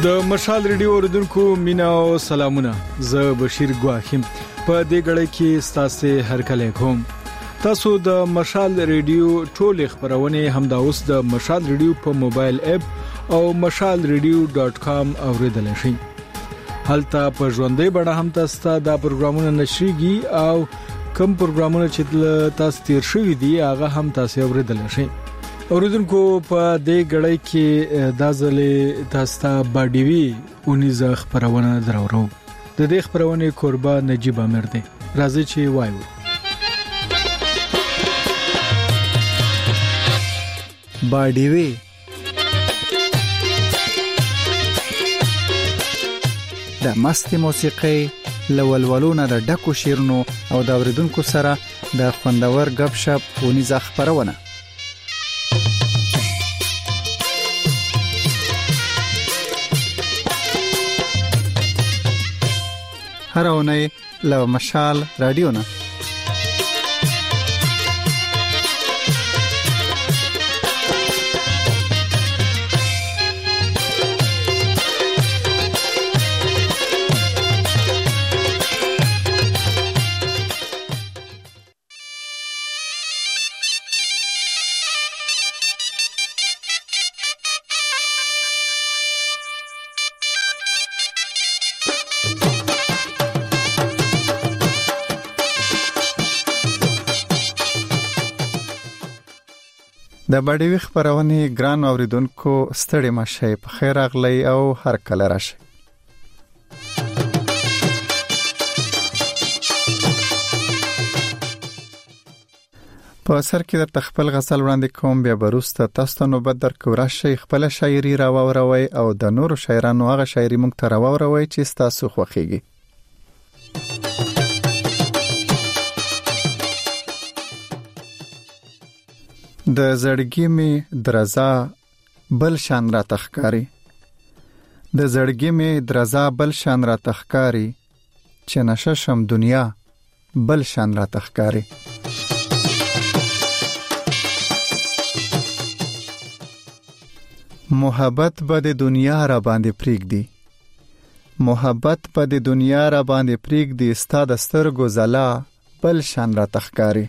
د مشال ریډیو اوریدونکو مینا او سلامونه. زه بشیر ګواخیم په دې غړې کې ستاسو هر کله کوم. تاسو د مشال ریډیو ټول خبرونه همدا اوس د مشال ریډیو په موبایل اپ او mashalradio.com اوریدل شئ. هلته په ژوندۍ بڼه هم تاسو د پروګرامونو نشریږي او کوم پروګرامونه چې تاسو تیر شوي دي هغه هم تاسو اوریدل شئ. اوریدونکو په دې غړې کې د ځلې تاسو باډیوي اونیزه خبرونه درورو. د دې خبرونه قربا نجیب امر دی. راځي چې وایو. باډیوي د مست موسیقي لولولونه د ډکو شیرونو او د اوریدونکو سره د خوندور غب شپ اونیزه خبرونه. هر اونۍ له مشال رادیو نه د باډیوي خبرونه ګران اوریدونکو ستړي مشه په خیر اغلی او هر کله راشه. په اثر کې د خپل غزل وړاندې کوم بیا بروسته تاسو نو بدر کورا شي خپل شاعري راووروي او د نورو شاعرانو هغه شاعري مونږ ته راووروي چې تاسو خوښيږي. د زړګي می درزا بل شان را تخکاری د زړګي می درزا بل شان را تخکاری چې نششم دنیا بل شان را تخکاری. محبت به د دنیا را باندې پریږدي محبت به د دنیا را باندې پریږدي ستا د سترګو زلا بل شان را تخکاری.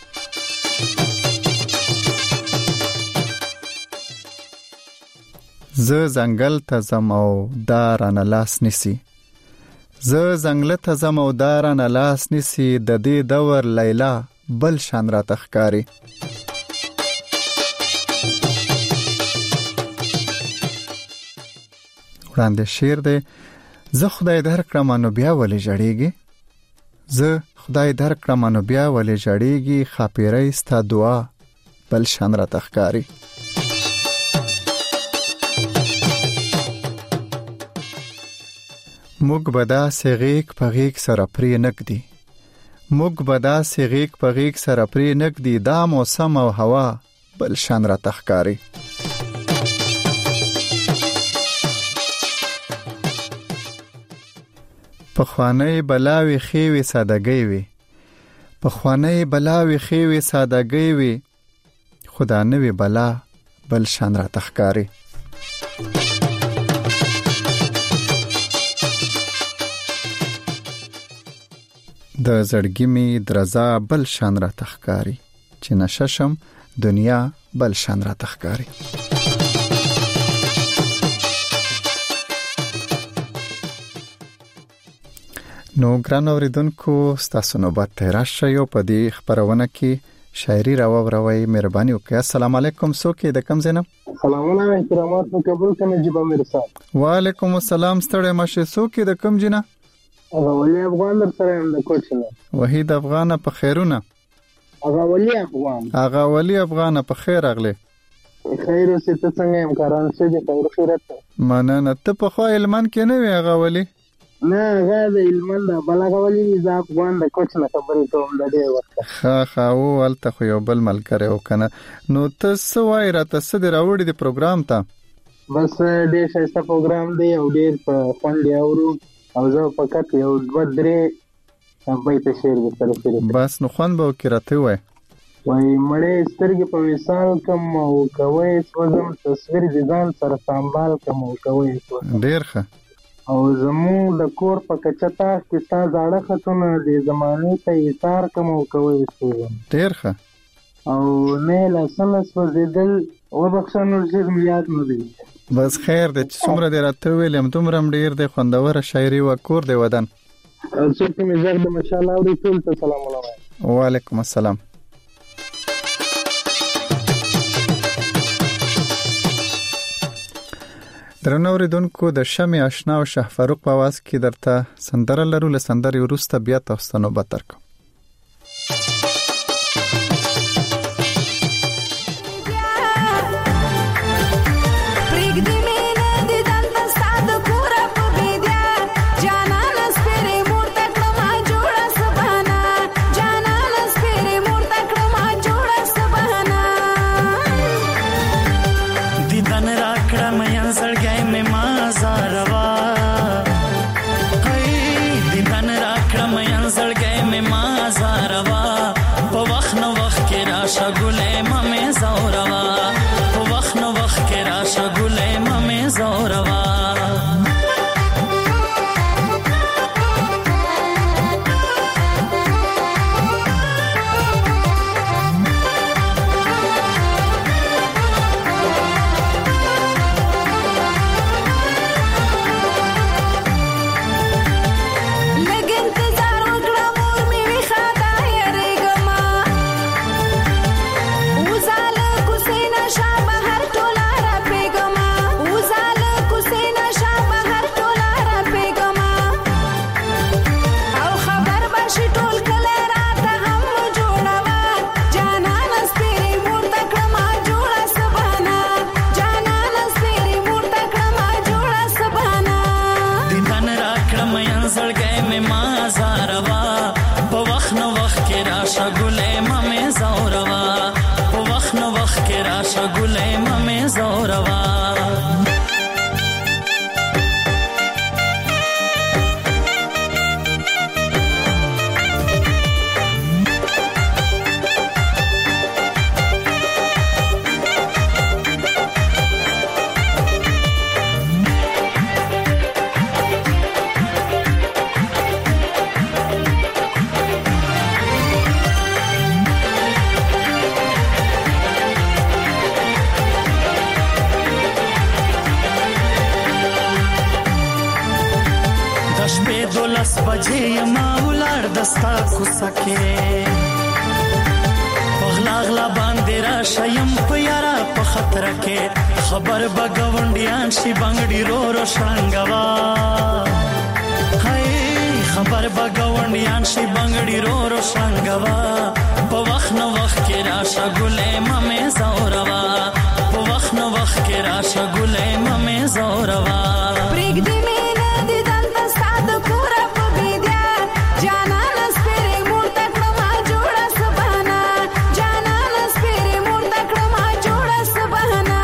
زه زنګل ته زم او دارانه لاس نسی زه زنګل ته زم او دارانه لاس نسی د دې دور لیلا بل شان را تخکاری. وړاندې شعر دی. زه خدای درکړم نو بیا ولې جړېږي زه خدای درکړم نو بیا ولې جړېږي خاپیرې ستا دعا بل شان را تخکاری. موږ بدا سیغیک پغیک سره پری نکدي موږ بدا سیغیک پغیک سره پری نکدي دا موسم او هوا بل شان را تخکاری. پخوانی بلاوی خیوی سادگی وی پخوانی بلاوی خیوی سادگی وی خدا نوی بلا بل شان را تخکاری. د زړګي می درزا بل شان را تخکاری چې نششم دنیا بل شان را تخکاری. نو ګران اوریدونکو ستاسو نوبت ته راشئ او په دې خبرونه کې شاعري راووروي. مهرباني وکړئ. السلام علیکم. څوک د کوم ځای نه؟ سلامونه احترامات په قبول کې نجیب امیر صاحب. وعلیکم السلام. ستړي مشه. څوک د کوم ځای نه؟ ولی افغان در سره هم د کوچنه وحید افغان په خیرونه. هغه ولی افغان په خیر اغله. خیر اوسې ته څنګه هم کاران څه دي خیر خیرت مننه. ته په خو علمان کې نه وی هغه ولی؟ نه هغه د علمان د بلغه ولی ز افغان د کوچنه خبرې کوم د دې وخت. ها او ولته خو یو بل ملګری وکنه. نو ته څه وای را ته څه راوړې د پروګرام ته؟ بس ډېر ښه پروګرام دی او ډېر په خوند اورو او زه فقط یو 2-3 بیت شعر به سره شریک. بس نو خوان به وکړته وای. وای مړې سترګې په وصال کم او کوي سوزم تصویر دي ځان سره سنبال کم او کوي ډیر ښه او زموږ د کور په کچتا کې تا زاړه خطونه د زمانې ته ایثار کم او کوي سوزم ډیر ښه او نه لاسونه سوځېدل وبخښه نور څه مې یاد نه دی بس خیر دې چې څومره دې راته ویلم دومره ډیر دې خوندوره شاعري و کور دې ودان څوک مې زړه د ماشاءالله اوري ټول ته سلام علیکم وعلیکم السلام درنو اوریدونکو د شمع آشنا او شه فاروق په आवाज کې درته سندره لرو له سندرې وروسته بیا تاسو ته نوبت درکوم خبر بغونډیان شي بنگړي رو رو شنګوا هاي خبر بغونډیان شي بنگړي رو رو شنګوا په وخت نو وخت کې راشه ګلې ممه زوروا په وخت نو وخت کې راشه ګلې ممه زوروا پرګ دې مینه دې دلته ساده پورا په بيدیا جانا لسپره مور تکړه ما جوړه سبانا جانا لسپره مور تکړه ما جوړه سبانا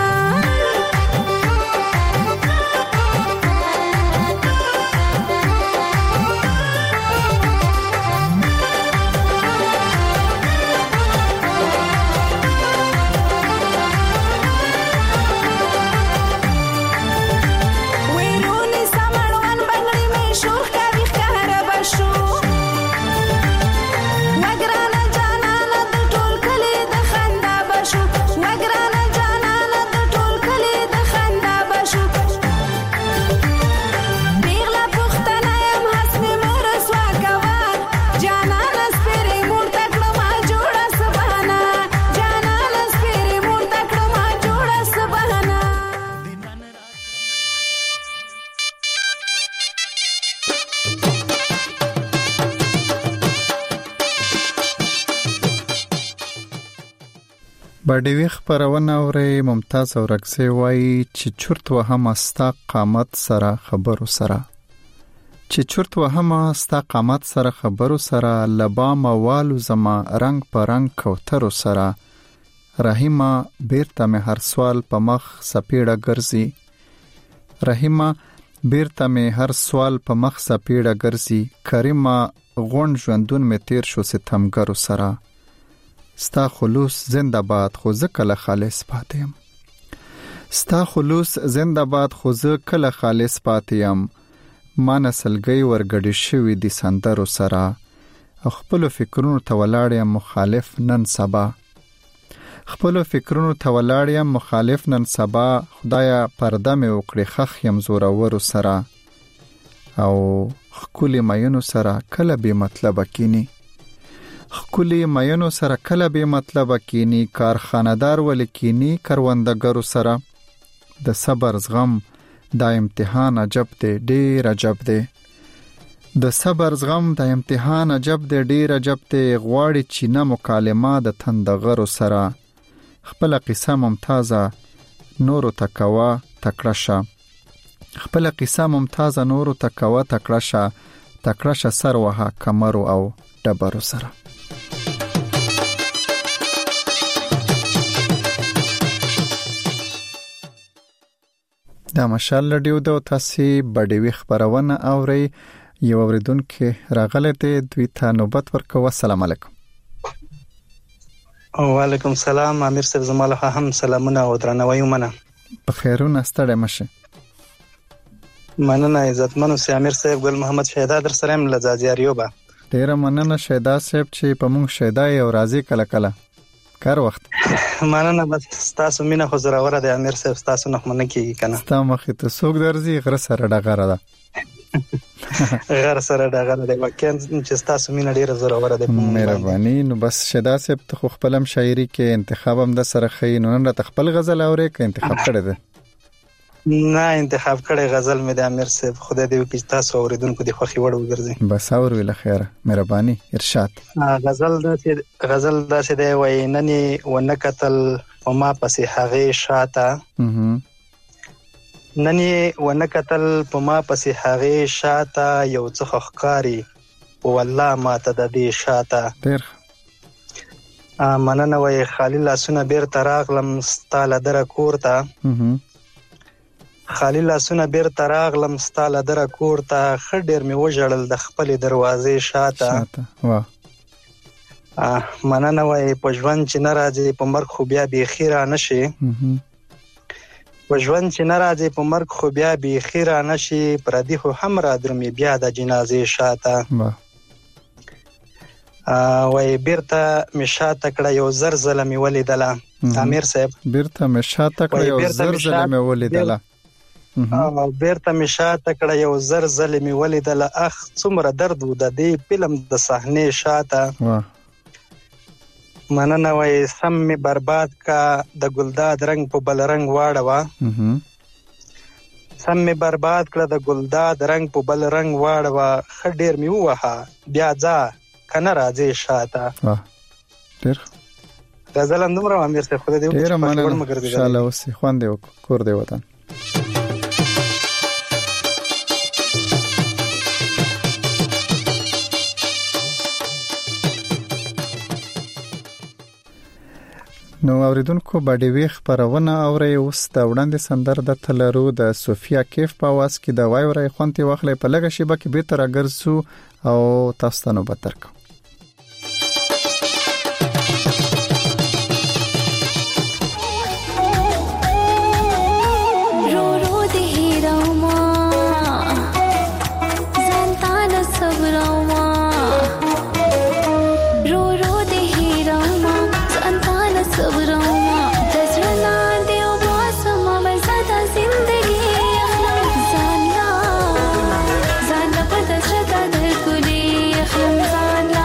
باډوي خبرونه اوري ممتاز او رکسي وای چې چرت وهم استا قامت سره خبرو سره چې چرت وهم استا قامت سره خبرو سره لبا موالو زما رنگ په رنگ کوترو سره رحیمه بیرته مې هر سوال په مخ سپیړه ګرځي رحیمه بیرته مې هر سوال په مخ سپیړه ګرځي کریمه غون ژوندون مې تیر شو ستمګرو سره ستا خلوص زنده‌باد خو زه کله خالص پاتې یم. ستا خلوص زنده‌باد خو زه کله خالص پاتې یم. ما نسلګي ورګډې شوي دي سندرو سره، خپل فکرونو ته ولاړ یم مخالف نن سبا. خپل فکرونو ته ولاړ یم مخالف نن سبا. خدایا پرده مې وکړي خخ یم زورورو سره، او خکولی مینو سره کله بې مطلبه کینی. خکولی مینو سره کله بې مطلبه کینی. کارخانه‌دار ولې کینی کروندګرو سره. د صبر زغم دا امتحان عجب دی، ډیر عجب دی. د صبر زغم دا امتحان عجب دی، ډیر عجب دی. غواړي چینه مکالمه د تندغرو سره. خپل قصه ممتازه نورو تکوا تکړه شه. خپل قصه ممتازه نورو تکوا تکړه شه سر وها کمرو او ډبرو سره. دا مشال رادیو د تاسو بډوي خبرونه اوري. یو اوریدونکو راغله ته دوی ته نوبت ورکوه. السلام علیکم. وعلیکم السلام. امیر صاحب زماله هم سلامونه او درناوی ومنه. په خیرونه ستړی مشه. مننه عزتمنو سي امیر صاحب. ګل محمد شهدا در سره هم لزازیاریو با. ډیر مننه شهدا صاحب چې په مونږ شهدا او راضي کله کله کار وخت. مننه بس تاسو مینه خو زراوره د امیر صاحب تاسو نه مننه کیږي کنه. تاسو مخې ته څوک درځي غره سره ډغره ده. غره سره ډغره ده وکین چې تاسو مینه ډیره زراوره ده. مهرباني. نو بس شهدا صاحب ته خو خپلم شاعري کې انتخاب هم د سره خې نو نن را خپل غزل اوري کې انتخاب کړی ده. نه انتخاب کړی غزل مې د امیر صاحب. خدای دې وکړي تاسو اوریدونکو د خوخي وړ وګرځي. بس اور ویل خیر. مهرباني. ارشاد. غزل داسې دی وای نني ونکتل وما پسې هغه شاته. نني ونکتل وما پسې هغه شاته. یو څه خخکاری والله ما ته د دې شاته. ډیر مننه وای خالی لاسونه بیرته راغلم ستاله در کور ته. خالی لاسونه بیرته راغلم ستاله در کور ته. خډیر می وژړل د خپل دروازې شاته. واه مننه وای په ژوند چې ناراضي په مرګ خو بیا به خیره نشي. په ژوند چې ناراضي په مرګ خو بیا به خیره نشي. پردي خو هم را درمي بیا د جنازې شاته. وای بیرته می شاته کړه یو زر ظلمي ولیدله. امیر صاحب بیرته می شاته کړه یو زر ظلمي ولیدله. بیرته می شاته کړه یو زر ظلمي ولیدله. اخ څومره درد و د دې فلم د صحنې شاته. مننه وای سم می برباد کا د ګلداد رنگ په بل رنگ واړه. سم می برباد کړه د ګلداد رنگ په بل رنگ واړه. خډیر می وها بیا ځه کنه راځي شاته. ډیر غزل اندومره امیر صاحب. خدای دې وکړي ډیر مننه. ان شاء الله وسې خوان دی کور دی وطن. نو اوریدونکو باډي خبرونه اوري. اوس د وړاندې سندر د تلرو د سوفیا کیف په आवाज کې د وایوري خونتي واخلې په لګه شیبه کې به تر اگرسو او تاسو ته نو بترک. زان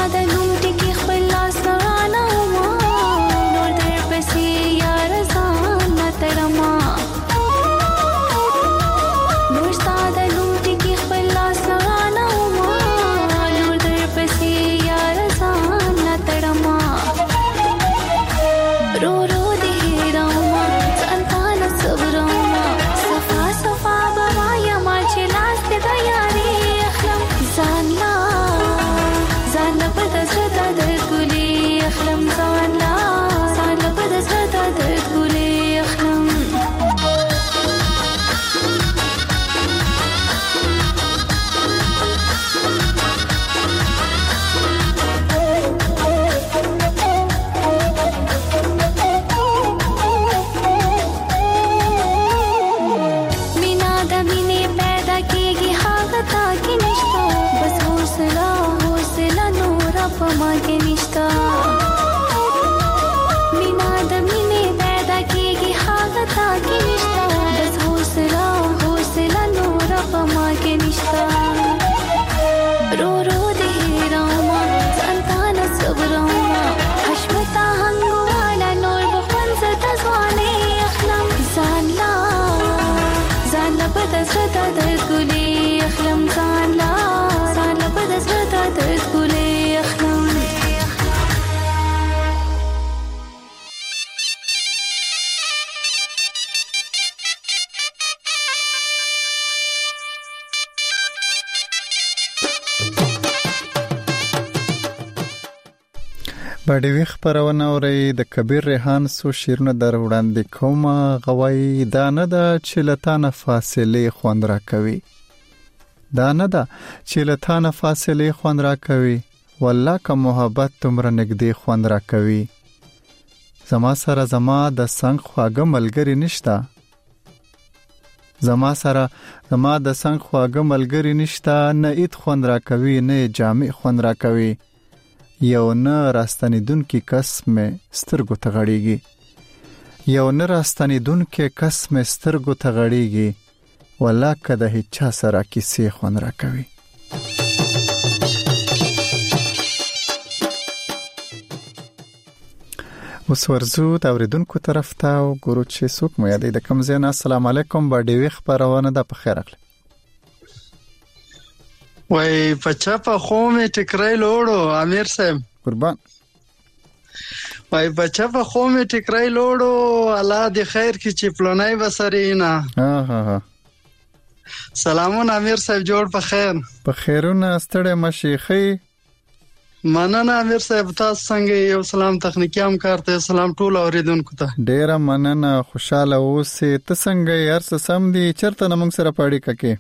باډوي خبرونه اوري د کبیر ریحان سو شیرونه در وړاندې کومه غوي دا نه ده چې لتانه فاصله خوند را کوي دا نه ده چې لتانه فاصله خوند را کوي والله که محبت تمره نګدي خوند را کوي زما سره زما د څنګ خواږه ملګری نشتا زما سره زما د څنګ خواږه ملګری نشتا نه ایت خوند را کوي نه جامع خوند را کوي یو نه راستنیدون کې کس مې سترګو ته غړیږي یو نه راستنیدون کې کس مې سترګو ته غړیږي والله که د هیڅ چا سره کیسې خوند را کوي اوس ورزو د اوریدونکو طرف ته وګورو چې څوک مو یادې د کوم ځای نه. السلام علیکم باډوي خبرونه ده په خیر اخلي وای پچا په خو مې ټکرای لوړو امیر صاحب قربان وای پچا په خو مې ټکرای لوړو الله دې خیر کی چې پلونای وسرینا ها سلامون امیر صاحب جوړ په خیر په خیرونه ستړي مشيخي مننه امیر صاحب تاسو څنګه یو سلام تخنیکی هم کارته سلام ټول اوریدونکو ته ډیره مننه خوشاله اوسې ته څنګه یار سم دي چرته نمنګ سره پاړی ککې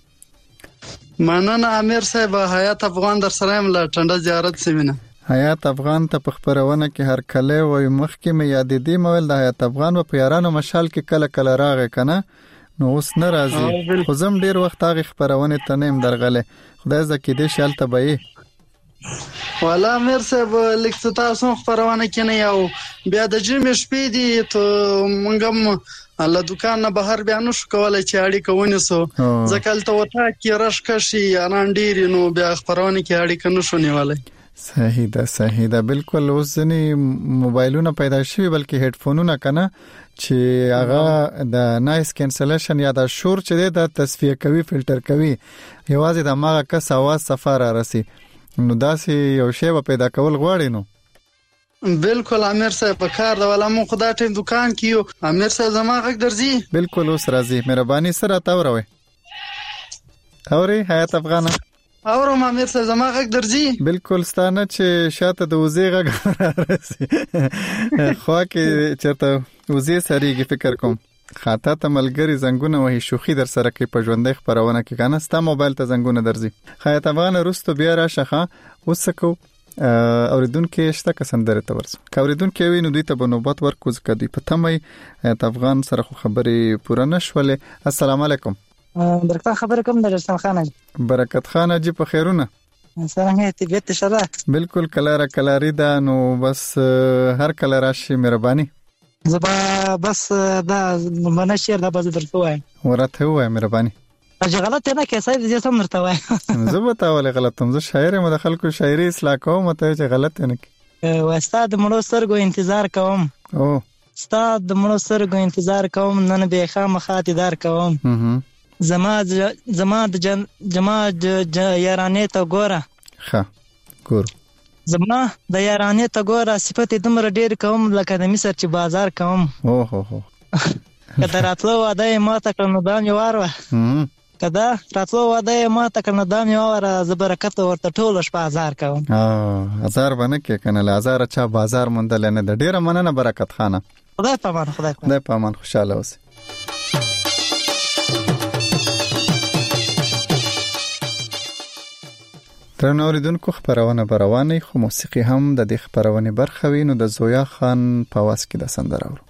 مننه امیر صاحب حیات افغان در سره مل ټنډه زیارت سیمینه حیات افغان ته په خبرونه کې هر کله وای مخکې مې یادې دی مول د حیات افغان په پیارانو مشال کې کله کله راغې کنه نو اوس ناراضي خو زم ډیر وخت هغه خبرونه ته نیم درغله خدای زکه دې شال تبعی والا امیر صاحب لیکته تاسو خبرونه کې نه یو بیا د جمع شپې دي ته مونږم الله دکان نه بهر بیا نو شو کولای چې اړیکه ونیسو ځکه ته وتا کې رش کشي انان ډیر نو بیا خبرونه کې اړیکه نشو نیولای صحیح ده بالکل اوسنی موبایلونه پیدا شوی بلکې هډفونونه کنه چې هغه د نایس کینسلیشن یا د شور چې د تصفیه کوي فلټر کوي یوازې د ماغه کس आवाज سفاره راسي نو داسې یو شی پیدا کول غواړي نو بالکل امیر صاحب په کار دا ولا مو خدای ټیم دکان کیو امیر صاحب زما غږ درځي بالکل اوس راځي مهرباني سره تاوروي اوري حیات افغان اورم امیر صاحب زما غږ درځي بالکل ستانه چې شاته د وزې غږ راځي خو کې چرته وزې سریږي فکر کوم خاطه ته ملګری زنګونه وهي شوخي در سره کې په ژوندې خبرونه کې کنه ستا موبایل ته زنګونه درځي حیات افغان رستو بیا راشه وسکو اوریدونکو شته کسندره ته ورسو اوریدونکو ویني دوی ته بنوبات ورکو ځکه دوی په تمه حیات افغان سره خو خبرې پوره نشولې. السلام علیکم برکت خبر کوم د رسول خان برکت خان جی په خیرونه څنګه طبيعت شره بالکل کلاری ده نو بس هر کله راشي مهرباني زبا بس دا منشر دا بز درته وای ورته وای مهرباني چې غلط نه کې صحیح دې سم مرته وای زه به تاول غلطم، زه شاعر یم، د خلکو شاعري اصلاح کوم، ته چې غلط نه کی. استاد مړو سترګو انتظار کوم. او استاد مړو سترګو انتظار کوم، نن به خامخا دیدار کوم. زما یارانې ته ګوره. ښه ګور. زما د یارانې ته ګوره، صفت دومره ډېر کوم لکه د مصر چې بازار کوم. او هو هو کله راتلو واده ما ته کړنو دام یو واره. کدا راتلو واده ما ته کړنو دام یو واره، زه برکت ورته ټول شپه هزار کوم. هزار باندې کې کنه له هزار چا بازار مونډل نه د ډیره مننه برکت خانه. خدای پامان. خدای پامان، خوشاله اوسه. درنو اوریدونکو، خبرونه روانه خو موسیقي هم د دې خبرونه برخه وي، نو د زویا خان په واس کې د سندره اورو.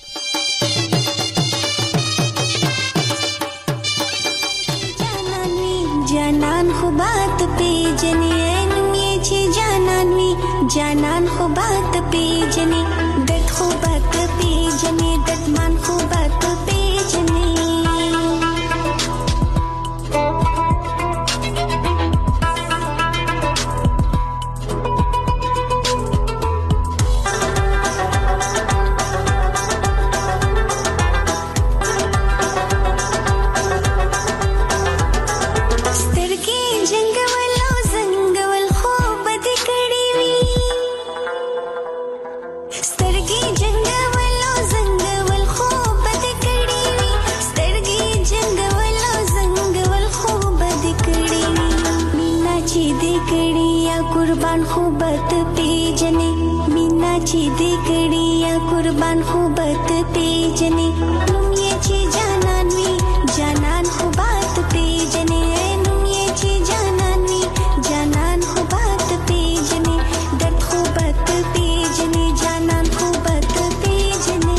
جانان خو بات پی جنې نوې چې جانان خو بات پی جنې دت خو بات پی جنې دت مان خو بات پی جنې कुर्बान खूबत पे जने मीना ची दे कड़िया कुर्बान खूबत पे जने तुम ये ची जानन खूबात पे जने तुम ये ची जानन खूबात पे जने दर्द खूबत पे जने जानन खूबत पे जने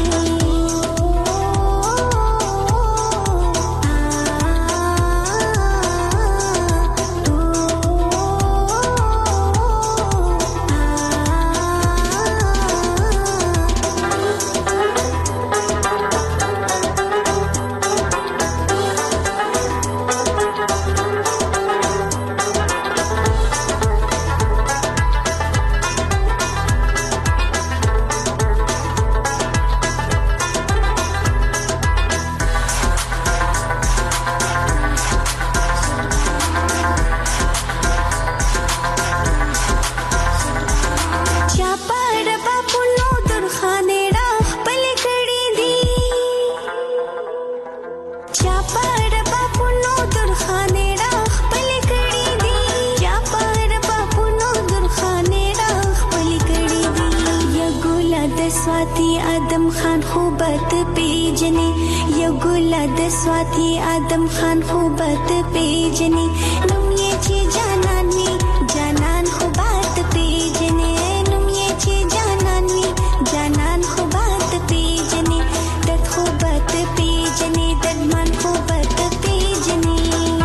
स्वाति आदम खान खूबत पे जने तुम ये ची जानन खूबात पे जने तुम ये ची जानन खूबात पे जने दर्द खूबत पे जने दर्द मन खूबत पे जने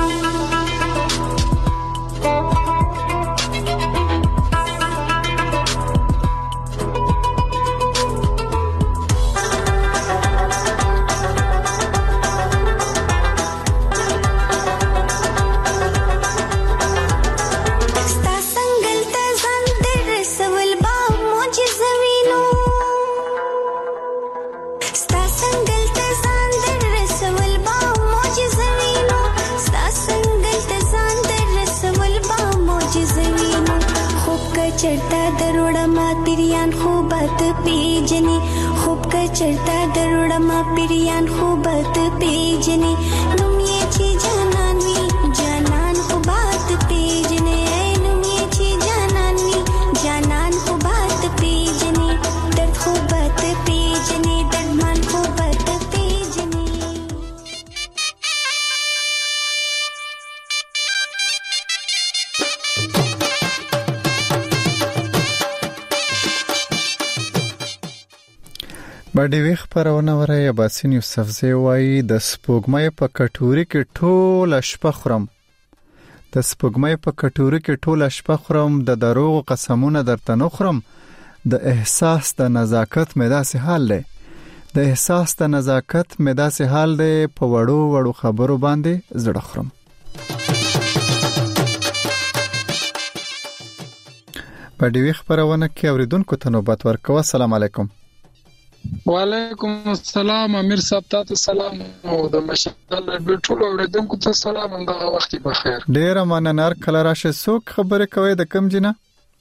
चढ़ता दरोड़ा माँ पिरियान खूबत पे जने खूब का चढ़ता दरोड़ा माँ पिरियान खूबत पे जने तुम ये ची जानन खूबात पे जने तुम ये ची जानन खूबात पे जने दर्द खूबत पे जने दर्द मन खूबत पे जने باندې وی خبرونه وره یاسین یوسفزی وای د سپوږمۍ په کټوري کې ټول شپه خورم، د سپوږمۍ په کټوري کې ټول شپه خورم، د دروغ قسمونه درته نخورم، د احساس د نزاکت مې داسې حال دی، د احساس د نزاکت مې داسې حال دی په وړو وړو خبرو باندې زړه خورم. په دې خبرونه کې اوریدونکو ته نوبت ورکوه. السلام علیکم. وعلیکم السلام امیر صاحب، تاسو سلام او د مشال ټول اوریدونکو ته سلام. همدغه وخت بخیر. ډیر مننه. کله راشه څوک خبرې کوي د کم جنہ؟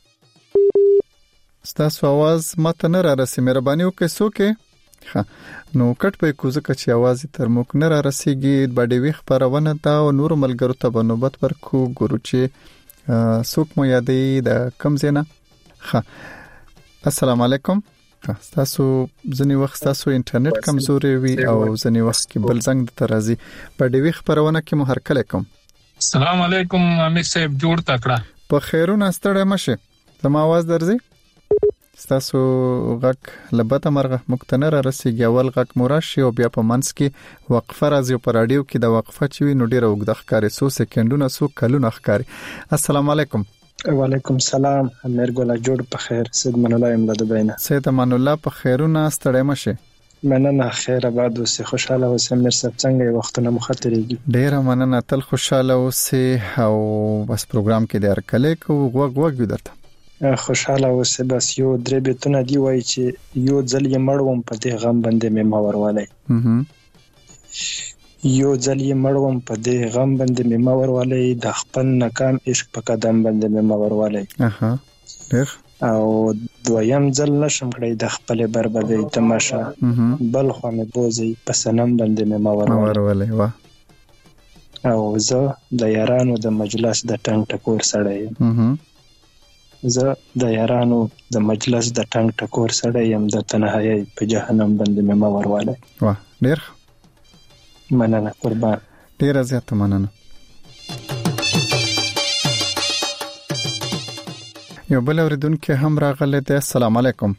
ستاسو आवाज ماته نه را رسي، مهرباني وکړئ څوک. نو کټ په کوزه چې आवाज تر موږ نه را رسیږي. باندې وی خبرونه دا او نور ملګرو ته په نوبت ورکو ګورو چې څوک مو یادې د کم زینا. السلام علیکم. تاسو ځنی وخت تاسو انټرنیټ کمزوري وي او ځنی وخت کې بل زنګ د ترازی په دې خبرونه کې مو هر کله کوم. السلام علیکم امیر صاحب، جوړ تکړه په خیرونه ستړی مشه. زما आवाज درځي؟ تاسو غک لبته مرغه مقتنر رسیږي. اول غک مراشي او بیا په منځ کې وقفه راځي په رادیو کې. د وقفه چې نو ډیره وګد ښکاری 100 سکندونه 100 کلونه ښکاری. السلام علیکم. وعلیکم السلام امیر ګل جوړ په خیر. سید من الله املا دبینه. سید من الله په خیرونه ستړی مشه. مننه خیر آباد اوسې، خوشاله اوسې. امیر صاحب څنګه وختونه مخاطرېږي؟ ډیره مننه، تل خوشاله اوسې او بس پروګرام کې د هر کله کو غوږ درته خوشاله اوسې. بس یو درې بیتونه دی وای چې یو ځل یې مړوم په دې غم باندې مې ما ورولای. یو ځل یې مړوم په دې غم باندې مې ما ورولای، د خپل ناکام عشق په قدم باندې مې ما ورولای. او دویم ځل نشم کړی د خپل بربادي تماشا، بل خو مې بوزي په سنم باندې مې ما ورولای. او زه د یارانو د مجلس د ټنګ ټکور سړی یم. زه د یارانو د مجلس د ټنګ ټکور سړی یم، د تنهایی په جهنم باندې مې ما ورولای. واه ډیر مننه قربان. ډیر زیات مننه. یو بل اوریدونکو هم راغله. السلام علیکم.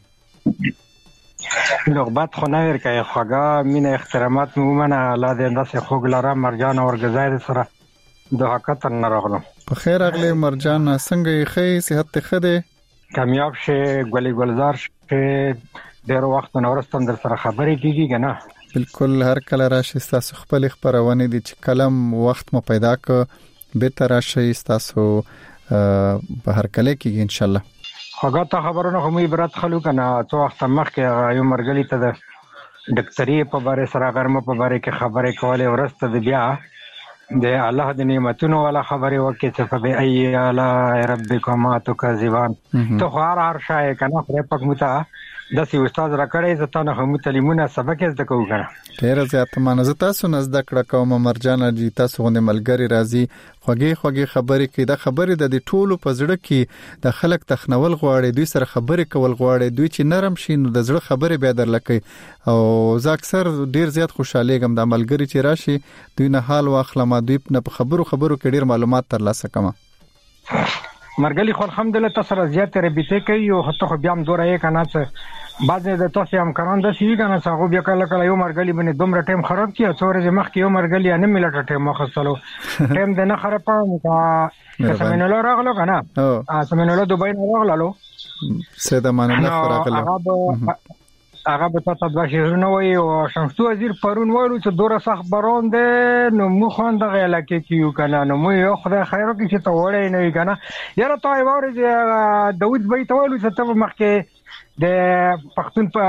نوبت خو نه ورکه خوګه مینه احترامات مومنه الله دې انداسه خوګ لاره مرجان اورګزاید سره د حقیقت نه راغلم. په خیر اغلی مرجان، څنګه یې؟ خې صحت ته خده کامیاب شه ګلی ګلزار شه. ډیر وخت نه ورستم در سره خبرې کیږي کنه. بالکل هر کله راشي تاسو خپل خبرونه دي چې کلم وخت مو پیدا ک به تر راشي تاسو په هر کله کې ان شاء الله. هغه ته خبرونه هم عبرت خلو کنه. څو وخت مخکې یو مرګلی ته د ډاکټري په باره سره غرمه په باره کې خبرې کولې، ورسته د بیا د الله د نعمتونو ولا خبرې وکړي چې فبای الا ربکما تکذبان. ته هر شای کنه پر پک متا د سی استاد راکړې زته نه هم تعلیمونه سبق زده کوو کنه. ډیر زیات مننه. تاسو نه زده کړه کوم مرجان جی. تاسو غوډه ملګری راځي خوږی خبرې کوي. دا خبرې د ټولو په زړه کې د خلک تخنول غواړي، دوی سره خبرې کول غواړي، دوی چې نرم شي نو د زړه خبرې به درلکې. او زه اکثر ډیر زیات خوشاله یم د ملګری چې راشي دوی نه حال واخلم، دوی نه په خبرو کې ډیر معلومات ترلاسه کما. مرګلی خو الحمدلله تاسو را زیات ربيته کوي او حتی خو بیا هم دوره یې کنه چې بعض د تاسو هم کاران د شي کنه څنګه بیا کله یو مرګلی باندې دومره ټیم خراب کیه څو ورځې مخکې یو مرګلی نه ملټ ټیم مخصلو ټیم د نه خراب کا سمینولو راغلو کنه. سمینولو دوبای نه راغلو. سیده مان الله راغلو. هغه به تاسو د شهرونو وي او شمسو وزیر پرون وایو چې دوره سخت باران ده نو مو خوند غیلا کې کیو کنه. نو مو یو خدای خیرو کې چې ته وړې نه وي کنه. یاره تای واره چې داوود بای ته وایو چې ته مخکې د پښتون په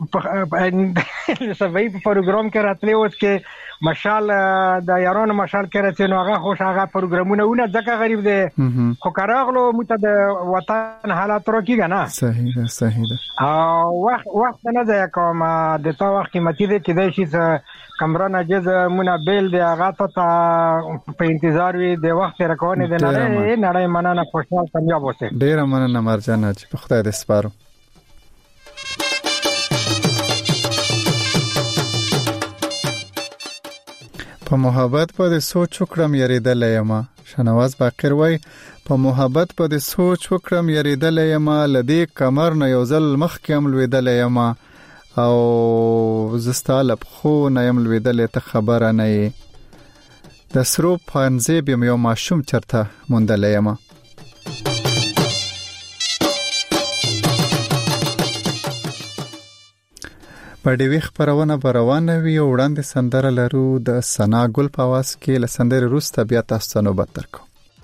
سبای په پروګرام کې راتلې اوس کې مشال د یارانو مشال کې راځي نو هغه خوش هغه پروګرامونه ونه ځکه غریب دي خو کارغلو مت د وطن حالات راکې کنه. صحیح ده. وخت نه ځای کوم د تا وخت قیمتي دی کې د شي کمره نجز منابل دی هغه ته په انتظار وي د وخت راکونه د نړۍ مننه خوشاله کامیاب اوسه. ډیر مننه مرجان چې په خدای دې سپارو. په محبت په دې سوچ وکړم یریدل یم. شنواز باقر وای په محبت په دې سوچ وکړم یریدل یم، لدی کمر نه یو ځل مخ کې عمل ویدل یم او زستاله خو نه عمل ویدل ته خبره نه ی د سرو پانځې بیم یو ماشوم چرته مونډل یم. په ډیوی خبرونه روانه وي او وړاندې سندره لرو د سنا ګل په आवाज کې له سندرې وروسته بیا تاسو ته نوبت درکو.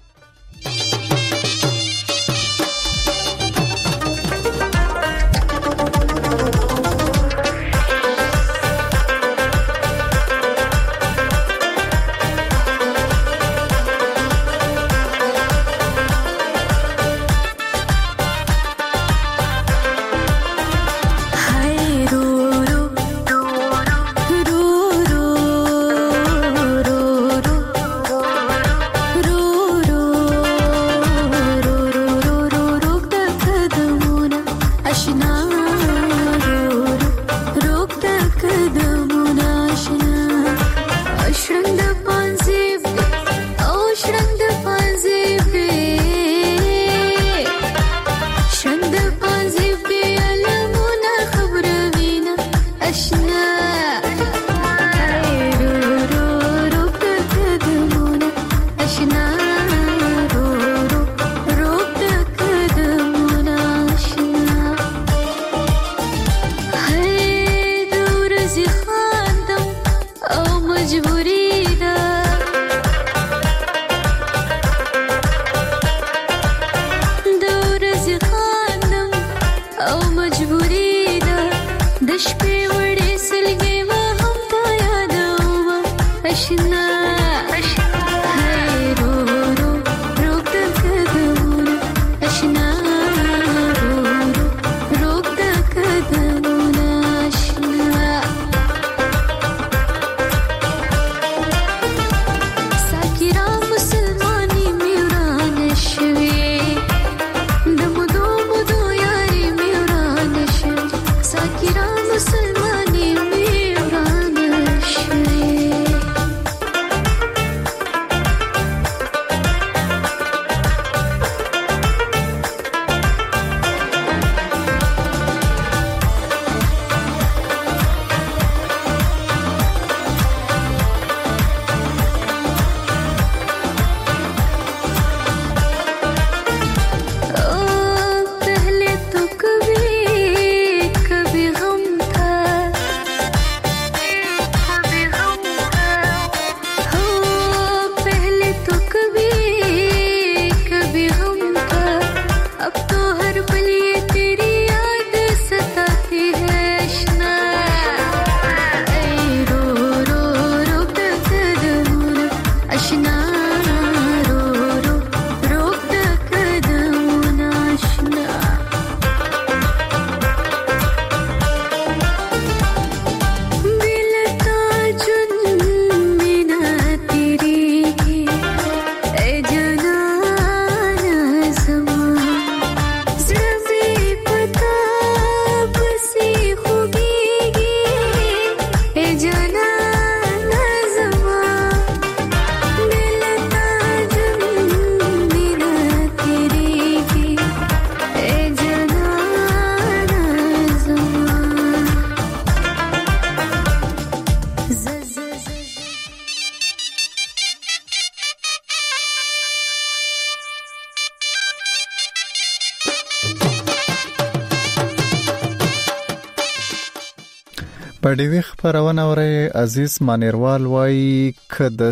په ډیوی خبرونه وره عزیز مانیروال وای کده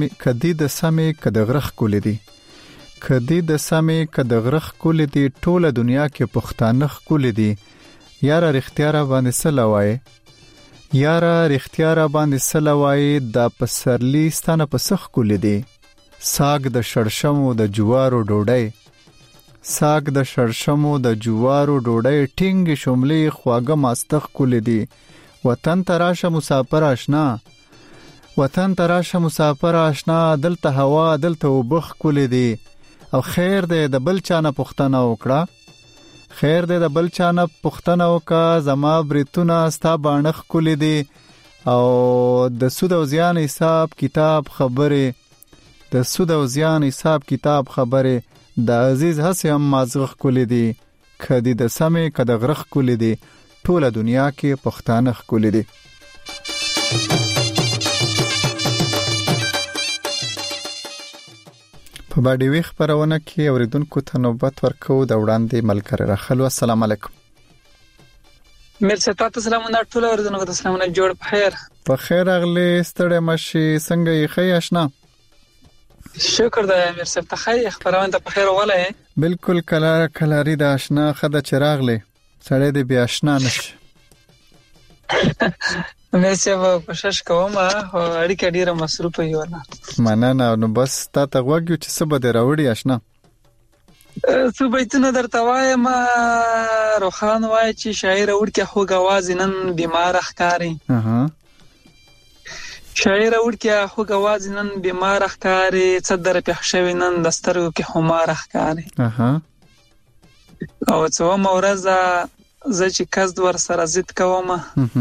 د سمې کده غرخ کول دي کدی د سمې کده غرخ کول دي ټوله دنیا کې پښتانه کول دي یاره رختیاره باندې سلوای یاره رختیاره باندې سلوای د پسرلی ستانه پسخ کول دي ساګ د شړشمو د جوارو ډوډۍ ساګ د شړشمو د جوارو ډوډۍ ټینګ شوملې خواګه ماستخ کول دي وطن تراشه مسافر آشنا وطن تراشه مسافر آشنا دلته هوا دلته وبخ کول دي او خیر دې د بل چانه پښتنه وکړه خیر دې د بل چانه پښتنه وکړه زما بریتونه ستا باندې کول دي او د سود او زیان حساب کتاب خبره د سود او زیان حساب کتاب خبره د عزیز حسیم مازغ کول دي کدی د سمې کده غرخ کول دي ټوله دنیا کې پښتانه خکول دي په باندې وی خبرونه کې اوریدونکو ته نوبت ورکو د وړاندې ملګری راخلو. السلام علیکم. مرسي تاسو سلامونه ټول اوریدونکو ته سلامونه جوړ په خیر. په خیر اغلی ستړی مشي څنګه یې خی آشنا؟ شکر دا مرسي ته خیر خبرونه ته په خیر وله. بالکل کلاری د آشنا خده چراغله سړی دې بیا آشنا نشي. مرسي په کوشش کوم او اړیکه ډیره مصروفه یو نه. مننه نو بس تا ته وګیو چې څه به راوړي آشنا. صوبایتونه درته وایم روخان وای چې شاعر اورکه خو غواز نن بیمار ښکاری. شاعر اورکه خو غواز نن بیمار ښکاری صدر په شوی نن دسترو کې همار ښکاری. او څو مورزه ز چې کس ور سره ضد کوم.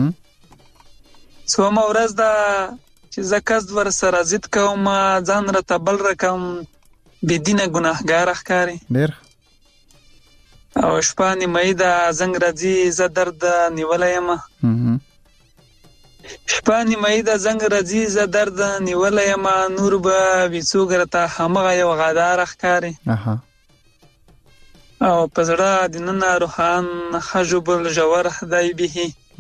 څو مورزه چې ز کس ور سره ضد کوم ځان را تبل رقم بدینه گناهګار ښکاری. ډیر او شپانی مېدا زنګ راځي ز درد نیولېم. شپانی مېدا زنګ راځي ز درد نیولېم نور به وڅوګرته همغه یو غدار ښکاری. او پزړه دننه روحان خجبل جوور هداي به.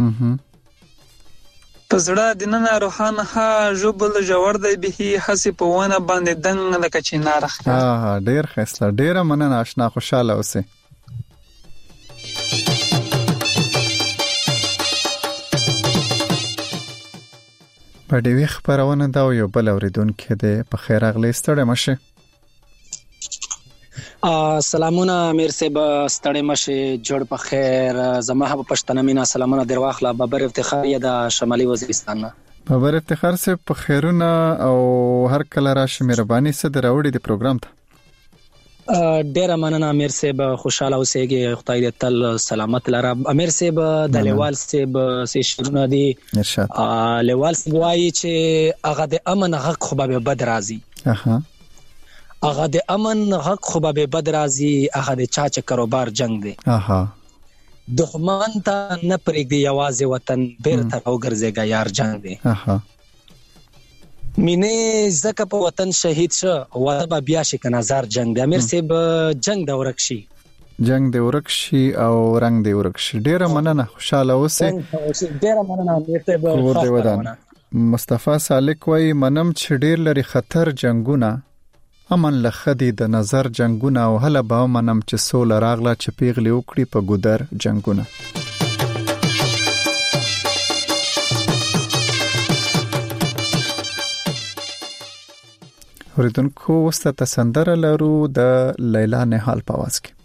پزړه دننه روحان خجبل جوور دی به حسي په ونه باندې دنګ لکه چینار ښکاری. ډیر خسته ډیر مننه آشنا خوشاله اوسه. په دې وخت پرونه دا یو بل اوریدونکو ده په خیر اغلی ستړی مشه. سلامونه امیر صاحب ستړی مشه جوړ په خیر. زما په پښتنه مینا سلامونه درواخله بابر افتخار د شمالي وزیرستان. بابر افتخار صاحب په خیرونه او هر کله راشه مهرباني سره راوړي د پروګرام ته. ډیر مننه امیر صاحب خوشاله اوسئ خدای دې تل سلامت لره. امیر صاحب د لیوال صاحب سي شرونه دي ارشاد. لیوال صاحب وایي چې هغه د امن حق خو به بد راځي. هغه د امن حق خو به بد راځي. هغه د چا چې کاروبار جنگ دی. دښمن ته نه پرېږدي یوازې وطن بیرته راوګرځېږي یار جنگ دی. مینه زکه په وطن شهید شو وته به بیا شي که نظر جنگ دی. امیر صاحب جنگ د ورک شي. جنگ د ورک شي او رنگ د ورک شي. ډیره مننه خوشاله اوسئ. ډیره مننه امیر صاحب. مصطفی سالک وای منم چې ډیر لري خطر جنگونه امن لخدي د نظر جنگونه او هله به منم چې سول راغله چې پیغلی وکړي په ګودر جنگونه. اوریدونکو وسته تسندره لرو د لیلا نهال په आवाज کې.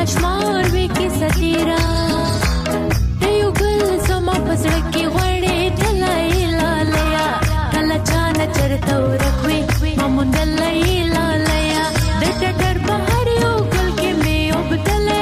نشمار وی کی ستیرا یو ګل زما پسړه کې وړې تلای لالیا کله چانه چرته ورکوي ممندلای لالیا د ټټر بهر یو ګل کې مې وبدلې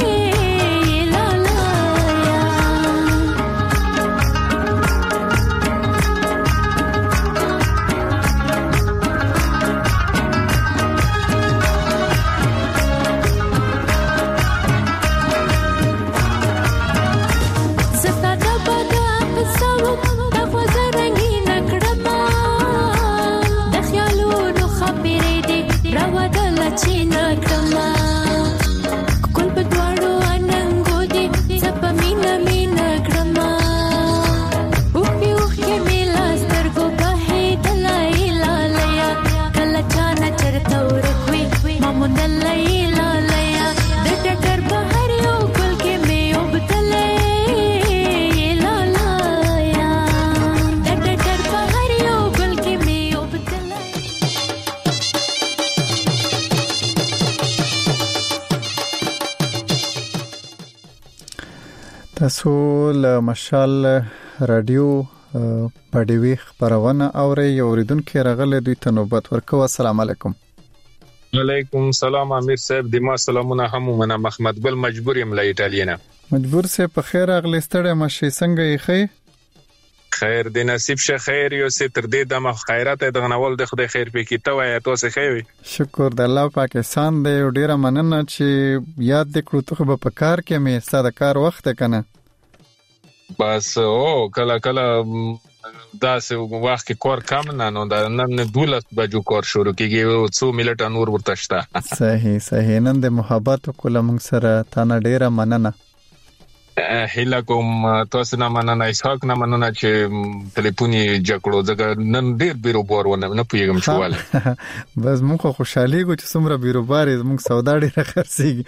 تاسو له مشال رادیو پډوي خبرونه اوري یو ریدونکو راغله دوی ته نوبت ورکو. السلام علیکم. وعلیکم السلام امیر صاحب دما سلامونه هم منه محمد ګل مجبور یم له ایټالیا. مجبور سه په خیر اغلی ستړی مشي څنګه یې خې؟ خیر دې نصیب شه خیر یو سه تر دې د خیرات د غنول د خدای خیر پکې ته وای تاسو خیر. شکر د الله پاکستان دې ډیره مننه چې یاد دې کړو ته په کار کې مې ستاسو کار وخت کنه. بس او کله دا سه وخت کې کار کم نه نو دا نن 12 بجو کار شروع کیږي او 2 منټه نور ورته شته. صحیح نن د محبت کوله موږ سره تانه ډیره مننه. هیله کوم تاسو نه مننه اسحاق نه مننه چې ټلیفوني جکړو ځکه نن ډیر بیروبار ونه نه پیګم شواله. بس موږ خوشحالي کو چې څومره بیروبار موږ سودا ډیره خرڅيږي.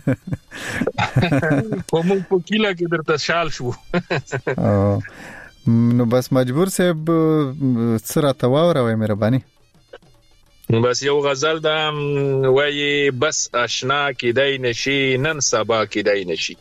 په موږ په کیلا کې درته شال شو. نو بس مجبور صاحب سره تواوروي مهرباني. بس یو غزل دا وایي بس آشنا کیدای نشي نن سبا کیدای نشي.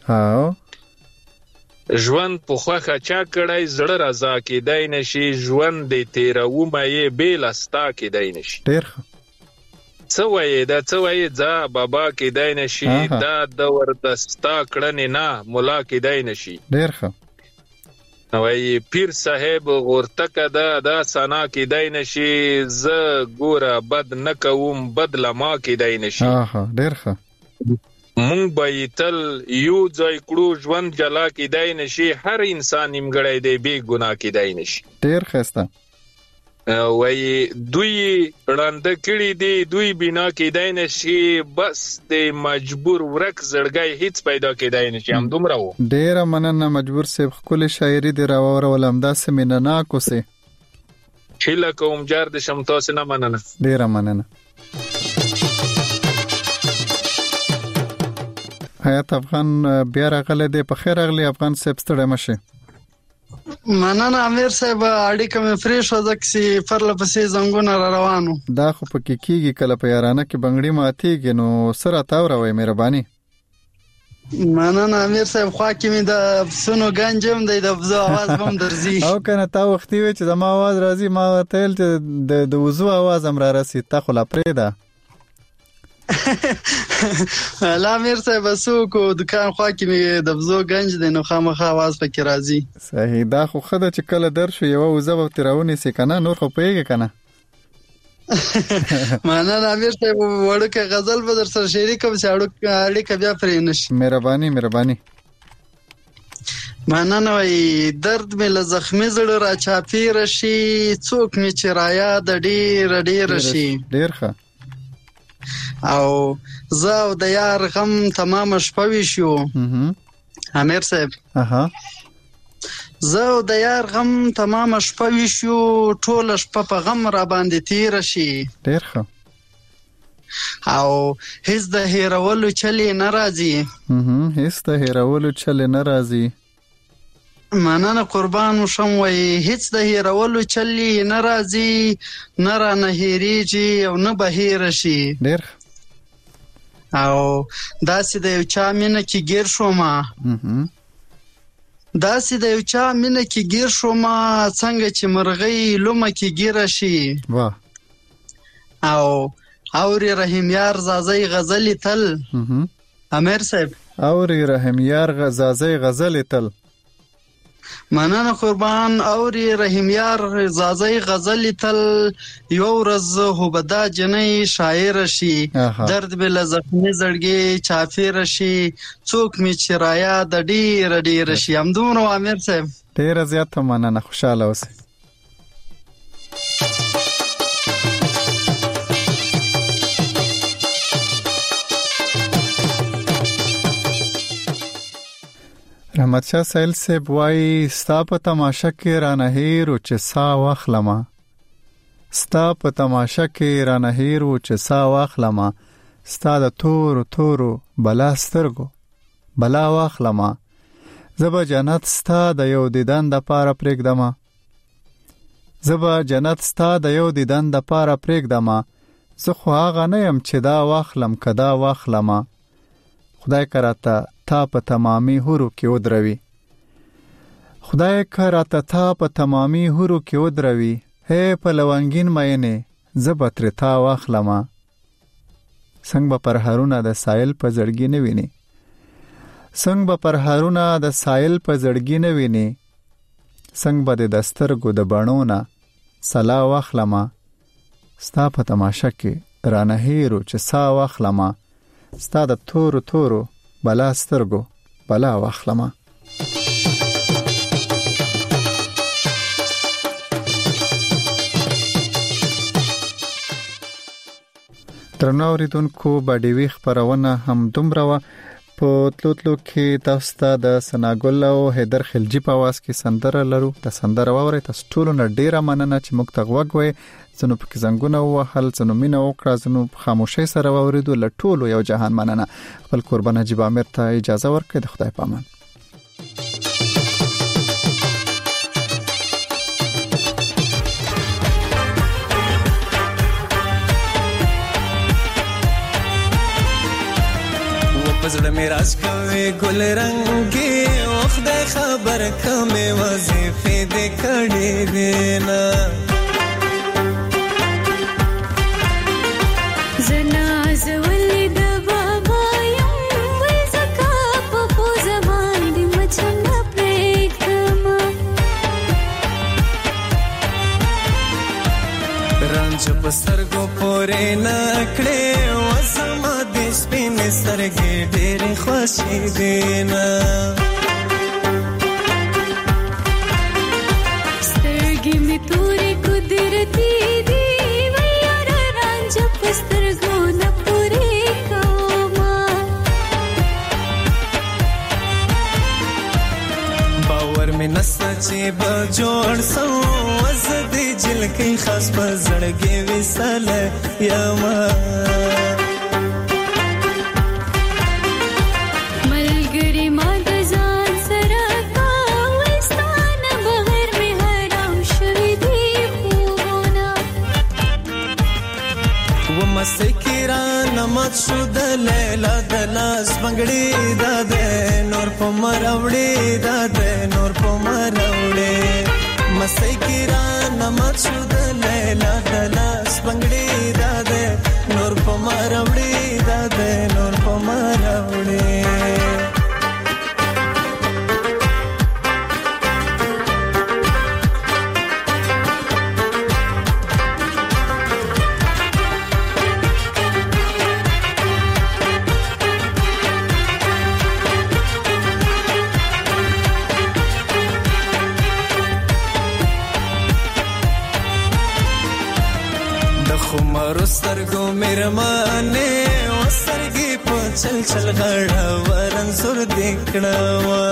ژوند په خوخه چا کړای زړه رضا کیدای نشي ژوند دې تیرو مې بیل استا کیدای نشي. ډیر څه وایي ځا بابا کیدای نشي دا د ورتستا کړنې نه مولا کیدای نشي. ډیر ښه وایي پیر صاحب غورتکه دا سنا کیدای نشي ز ګوره بد نکوم بدله ما کیدای نشي. ډیر ښه مونږ به تل یو ځای کړو ژوند جلا کیدای نشي هر انسان نیمګړی دی بے ګناه کیدای نشي. ډیر ښه وایي دوی وړاندې کړي دي دوی بنا کیدای نشي بس د مجبور ورک زړګي هیڅ پیدا کیدای نشي. هم دومره وو. ډیر مننه مجبور صاحب خپل شاعري دی راوړل ولمدا سمینه کوسه. هیله کوم جار د شم تاسو نه مننه. ډیر مننه. حیات افغان بیا راغله دی په خیر اغلی افغان صاحب ستړی مشه. مننه امیر صاحب اړیکه مې فریش وځکسي فرله پسې زنګونه را روانو. دا خو پکې کیږي کله په یارانه کې بنگړی ماتيږي نو سره تاوروي مهرباني. مننه امیر صاحب خوا کې مې د سونو گنجم دی د وزو आवाज هم درځي. او کنه تا وختي وي چې د ما आवाज راځي ما تل چې د وزو आवाज هم را رسي تا خو لا پرېدا. لا امیر صاحب سو کو دکان خوا کې مې د وزو گنج دی نو خامخا आवाज پکې راځي. صحیح دا خو خدای چې کله درشو یو وزو تراونی سي کنه نور خو پیګه کنه. مننه امیر صاحب وړوکه غزل به در سره شریک کوم چې اړیکه بیا پرې نشي. مهرباني. مننه وای درد مې له زخمي زړه را چاپی رشي څوک مې چې رایا د ډیر شي. ډیر ښه او زه او د یار غم تمام شپه وشو. امیر صاحب زه او د یار غم تمام شپه وشو ټول شپه په غم را باندې تیر شي. ډیر ښه او هیڅ د هیرولو چلی ناراضي. مننه قربان شم وای هیڅ د هیرولو چلی ناراضي نه را نه هیریږي او نه بهیر شي. ډیر او داسې د یو چا مینه کې گیر شوما داسې د یو چا مینه کې گیر شوما څنګه چې مرغۍ لومه کې گیره شي او اوري رحیم یار زازی غزلی تل امیر صاحب اوري رحیم یار زازی غزلی تل مننه قربان اوري رحیم یار زازی غزلی تل یو ورځ هوبدا جنۍ شاعر شي درد بل زخمی زړګي چافیر شي څوک می چرایا د ډیر ډیر شي همدومره امیر صاحب ډیر زیات مننه خوشاله اوسئ رحمت شاه سایل صاحب وایي ستا په تماشه کې رانه هیرو چې سا واخلمه ستا په تماشه کې رانه هیرو چې سا واخلمه ستا د تورو تورو بلا سترګو بلا واخلمه زه به جنت ستا د یو دیدن د پاره پرېږدمه زه به جنت ستا د یو دیدن د پاره پرېږدمه زه خو هغه نه یم چې دا واخلم که دا واخلمه خدای که راته تا په تمامي هورو کې ودروي خدای که راته تا په تمامي هورو کې ودروي هی په لونګین مینې زه به ترې تا واخلمه څنګه به پرهارونه د سایل په زړګي نه ویني څنګه به پرهارونه د سایل په زړګي نه ویني څنګه به د سترګو د بڼو نه سلا واخلمه ستا په تماشه کې رانه هیرو چې سا واخلمه ستا د تورو تورو بلا سترګو بلا واخلمه درنو اوریدونکو باډیوي خبرونه هم دومره وه په تلو کې تاسو ته د سناګل او حیدر خلجي په आवाज کې سندره لرو د سندره واوري تاسو ټول نه ډیره مننه چې موږ ته غوږ زنو په زنګونه وهل زنو مینه وکړه زنو خاموشي سره واوریدو لټولو یو جهان مننه خپل قربان حجیب امیر ته اجازه ورکړئ د خدای پامان پزړه مې راز کوي ګل رنگي وخت خبر کمه وظیفه دې کړې دینا زناز ولید بابا یم وزکا په زمان دې مچن پرېږدم رنج په سترګو پورې نکړې وسما دې سپین سترګې ډېر خوشي دینا سترګې می تورې قدرتي دی ویار رنج په سترګو نه پورې کوما باور مې نسته چې به جوړ سو وزدې جلکې خاص په زړګې وساله یما مسکران مت شو د لیلا د لاس بنگړي د نور په مروړي د نور په مروړي مسکران مت شو د لیلا د لاس بنگړي د نور په مروړي د نور په مروړي سترګو میرمانه وسرګي په چل چل غړا ورن زور دکړوا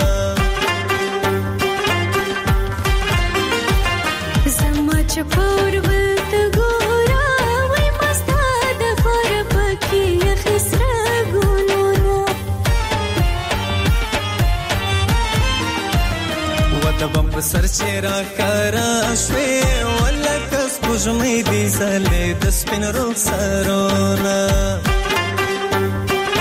زما چپور ولت ګورا وای مستا د فر پکې خسر ګونونه وته بم سر چیرې کرا شوي ولک سپوږمۍ دې زلې د سپین رخ سرونه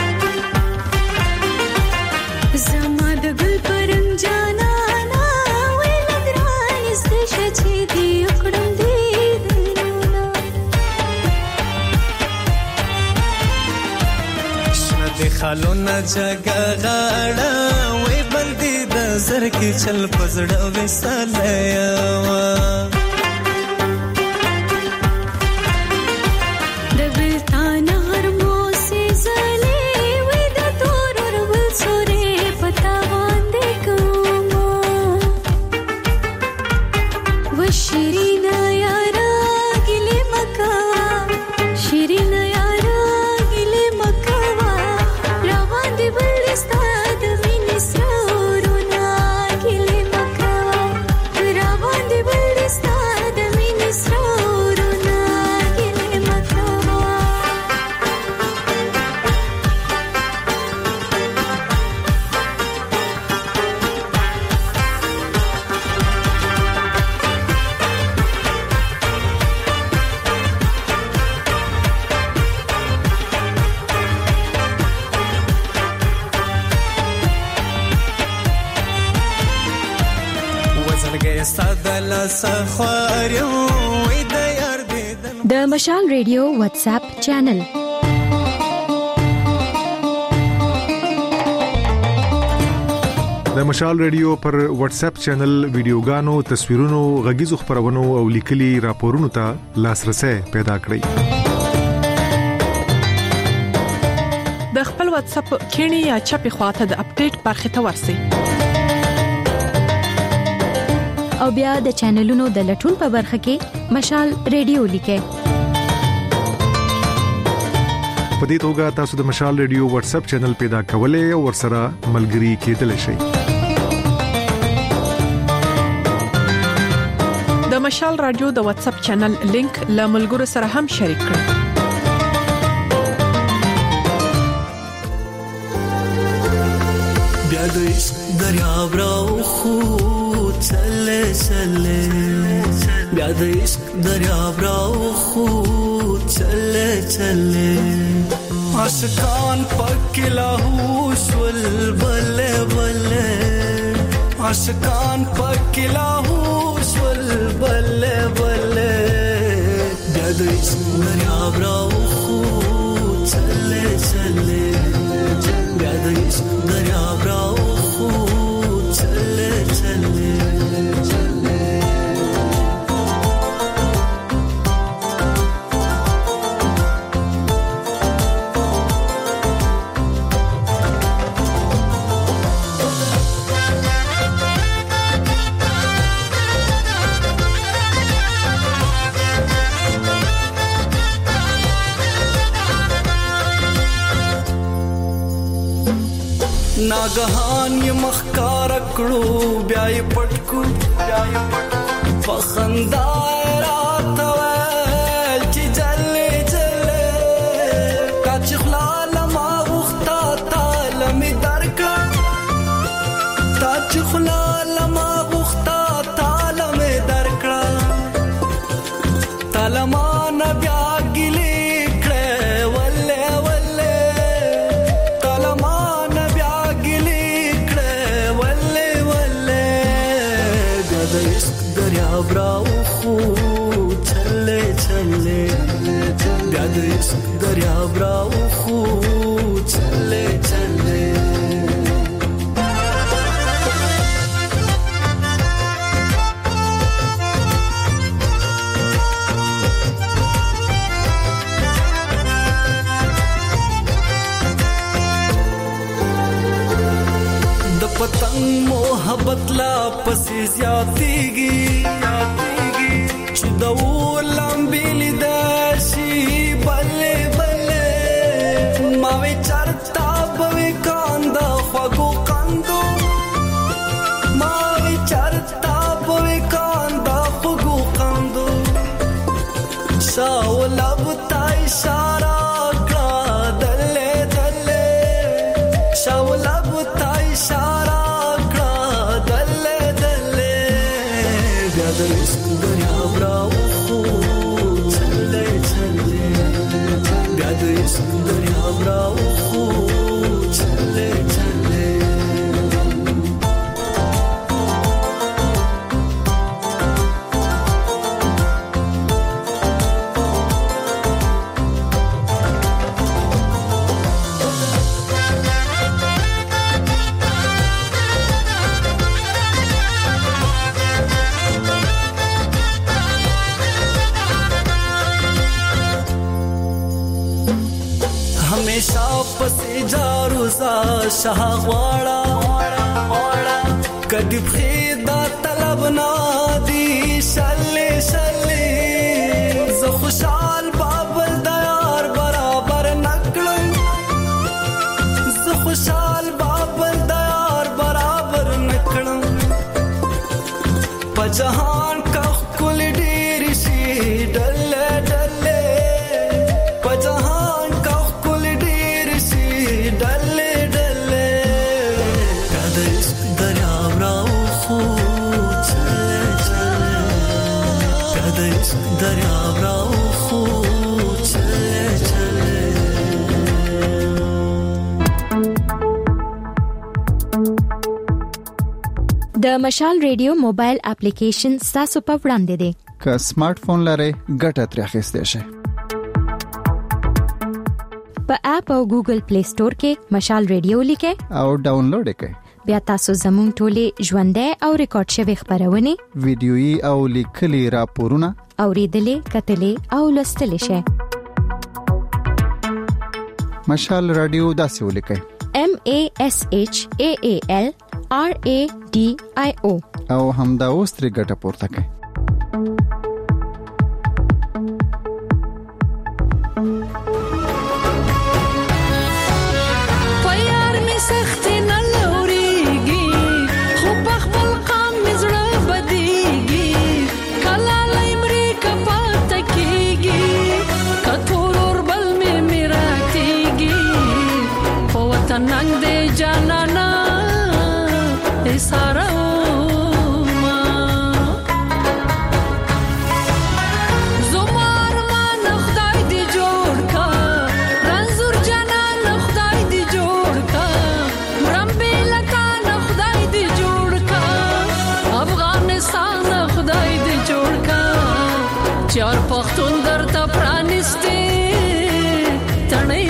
د خالو نه جګه غاړه وې بندي د زر کې چل پزړه وساله د مشال ریډیو واتس اپ چینل د مشال ریډیو پر واتس اپ چینل ویډیوګانو تصویرونو غږیزو خبرونو او لیکلي راپورونو ته لاسرسي پیدا کړئ د خپل واتس اپ کینی یا چپی خواته د اپډیټ برخه ته ورسئ او بیا د چینلونو د لټون په برخه کې مشال ریډیو لیکئ په دې توګه تاسو د مشال ریډیو واتس اپ چینل پیدا کولای او ورسره ملګري کېدلی شئ د مشال رادیو د واتس اپ چینل لینک له ملګرو سره هم شریک کړئ بیا د دریاب راو خو چله چله بیا د عشق دریاب راو خو چله چله عاشقان پکلا هوشل بله بله عاشقان پکلا هوشل بله بله بیا د عشق دریاب راو خو چله چله بیا د عشق دریاب راو خو چله چله ناګهان ی مخکار کړو بیا ی پټکو فخندا رات ول چې جلې جلې کاچ خلال ما وختا تعالی می درکا کاچ خلال ما وختا تعالی می درکا تعالی ما نبي اګلې کړه ولې ولې تعالی ما دریاب راو خو چله چله بیا د عشق دریاب راو خو چله چله د پتنګ محبت لا پسې زیاتېږي چې د ولمبېل داسي بلې بلې ما وی چرتا بوي کاندا خوګو کاندو ما وی چرتا بوي کاندا خوګو کاندو شاولب تا اشاره کړه دلې دلې شاولب تا اشاره کړه دلې دلې بیا د عشق دریاب راو خو چلې چلې بیا د عشق دریاب راو خو چلې چلې پسې جاروزا شهغواړه کدی بخیدا طلب نادي شلې شلې زه خوشحال بابل دیار برابر نکړم زه خوشحال بابل دیار برابر نکړم په جهان کا کل ډیر شي ډلې ډلې په جهان کا کل ډیر شي ډلې ډلې کده عشق دریاب راو خو چلے چلے کده عشق دریاب راو خو چلے چلے د مشال ریډیو موبایل اپلیکیشن تاسو په وړاندې دی که سمارټ فون لرئ ګټه ترې اخیستئ شئ په اپ او ګوګل پلی سٹور کې مشال ریډیو لیکئ او ډاونلوډ کړئ بیا تاسو زموږ ټولې ژوندۍ او ریکارډ شوی خبرونه ویډیويي او لیکلي راپورونه اوریدلې کتلې او لوستلې شئ مشال رادیو داسې ولیکئ MASHAALRADIO او همدا اوس ترې ګټه پورته کړئ ننګ دې جانانا سارا ما زمار مان خدای دې جوړ کا رنزور جانان خدای دې جوړ کا رمبه لتا خدای دې جوړ کا افغانستان خدای دې جوړ کا چار پختون درته پرانسته تڼۍ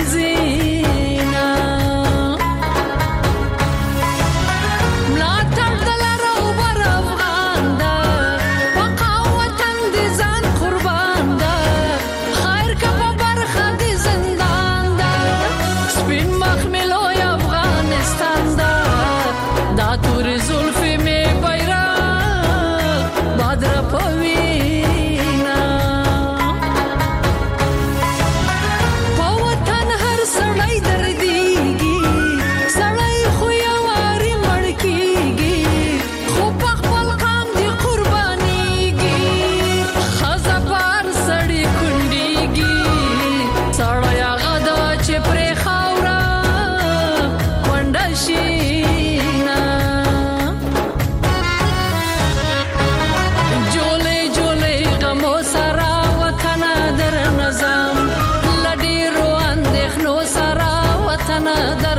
Canada